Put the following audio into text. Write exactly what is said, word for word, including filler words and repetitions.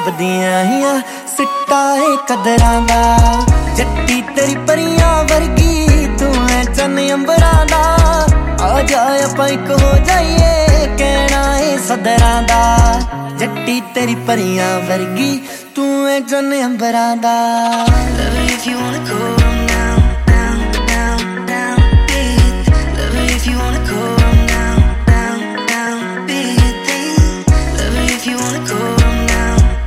ਲੱਭਦੀਆਂ ਹੀਆਂ ਸਿੱਟਾ ਏ ਕਦਰਾਂ ਦਾ। ਜੱਟੀ ਤੇਰੀ ਪਰੀਆਂ ਵਰਗੀ ਤੂੰ ਐ ਚੰਨ ਅੰਬਰਾਂ ਦਾ। ਆ ਜਾ ਆਪਾਂ ਇੱਕ ਹੋ ਜਾਈਏ ਕਹਿਣਾ ਏ ਸਦਰਾਂ ਦਾ। ਜੱਟੀ ਤੇਰੀ ਪਰੀਆਂ ਵਰਗੀ ਤੂੰ ਐ ਚੰਨ ਅੰਬਰਾਂ ਦਾ। Love it if you wanna go